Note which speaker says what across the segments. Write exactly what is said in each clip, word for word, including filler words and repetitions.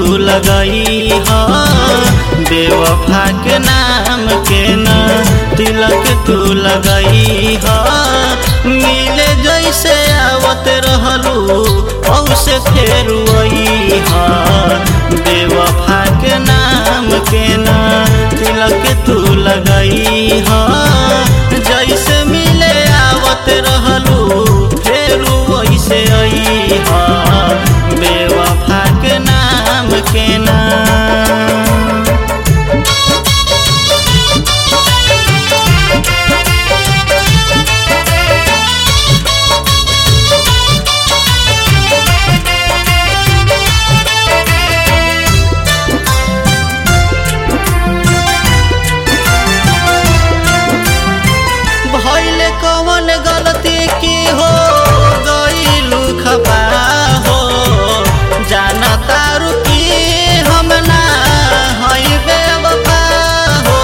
Speaker 1: लगई ह बेवफा के नाम के न तिलक तू लगई ह मिले जैसे आवत रहलू औसे फेर वही ह बेवफा के नाम के न तिलक तू लगई ह जैसे मिले आवत रहलू फेर वैसे आई ह बेवफा के नाम के ना भइले कौन गलती की हो गइलू खपा हो जाना तारू की हम ना हई बेवफा हो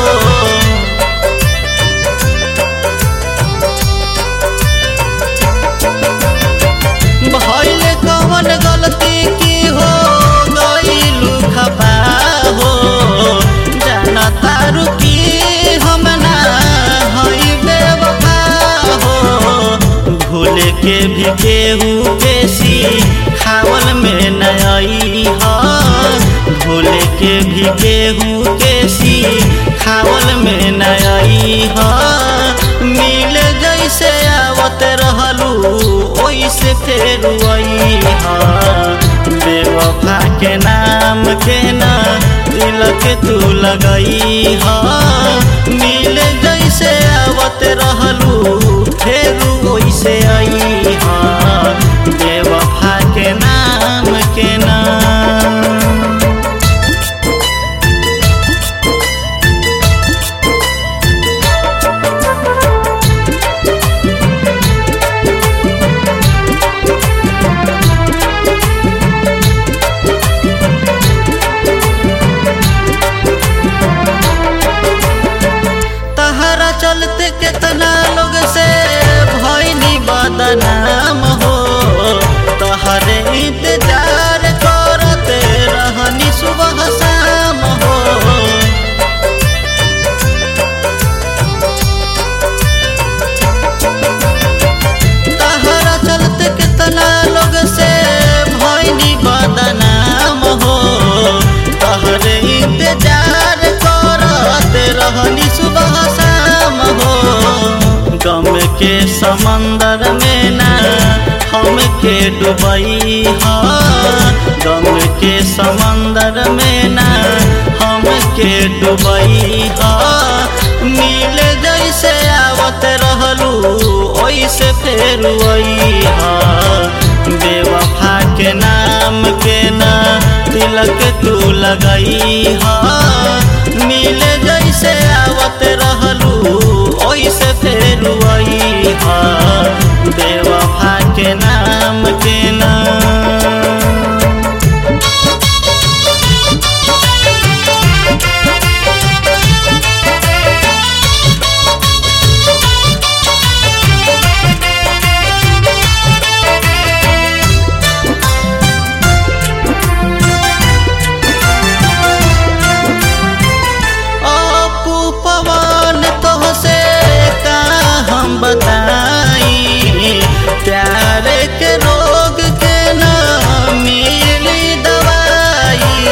Speaker 1: भइले कौन गलती की हो गइलू खपा हो जाना तारू की हम ना हई बेवफा हो भूले के भी केहू बेसी खावल में नई ह भूले के भी केहू केसी खावल में नई ह मिले जैसे आवत रहलू ओइसे फेर वही ह बेवफा के नाम के ना तिलक तू लगई ह मिले जैसे आवत रहलू फेर ओइसे आई ह बेवफा के नाम के ना तहरा चलते केतना लोग से भइनी बदनाम हो तहरे इंतजार करते रहनी सुबह शाम हो तहरा चलते केतना लोग से भइनी बदनाम हो तहरे इंतजार करते रहनी सुबह शाम हो गम के समंदर में ना हम के डुबई ह गम के समंदर में ना हम के डुबई ह मिले जैसे आवत रहलू ओइसे फेर वही ह बेवफा के नाम के ना तिलक तू लगई ह मिले जैसे आवत रहलू ओइसे फेर वही ह बेवफा के नाम के ना बताई प्यार के रोग के ना मिली दवाई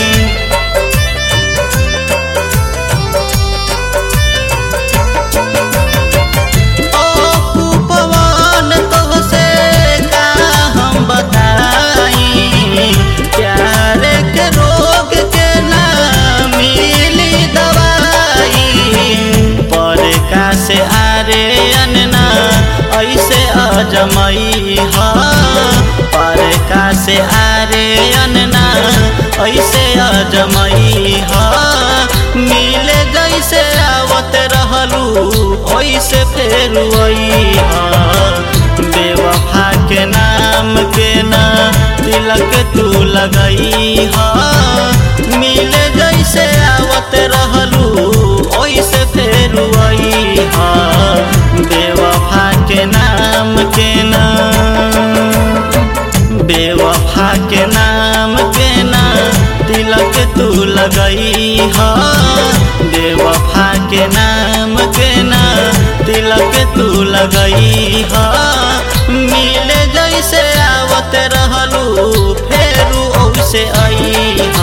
Speaker 1: ओ पवन तो से का हम बताई प्यार के रोग के ना मिली दवाई पर का से आरे अनना ऐसे अजमई ह पर का से आरे अनना ऐसे अजमई ह मिले जैसे आवत रहलू ओइसे फेर वही ह बेवफा के नाम के ना तिलक तू लगई ह मिले जैसे आवत रहलू ओइसे फेर वही ह बेवफा के नाम के ना बेवफा के नाम के ना तिलक तू लगई हा बेवफा के नाम के ना तिलक तू लगई हा मिले जैसे आवत रहलू फेरू ओसे आई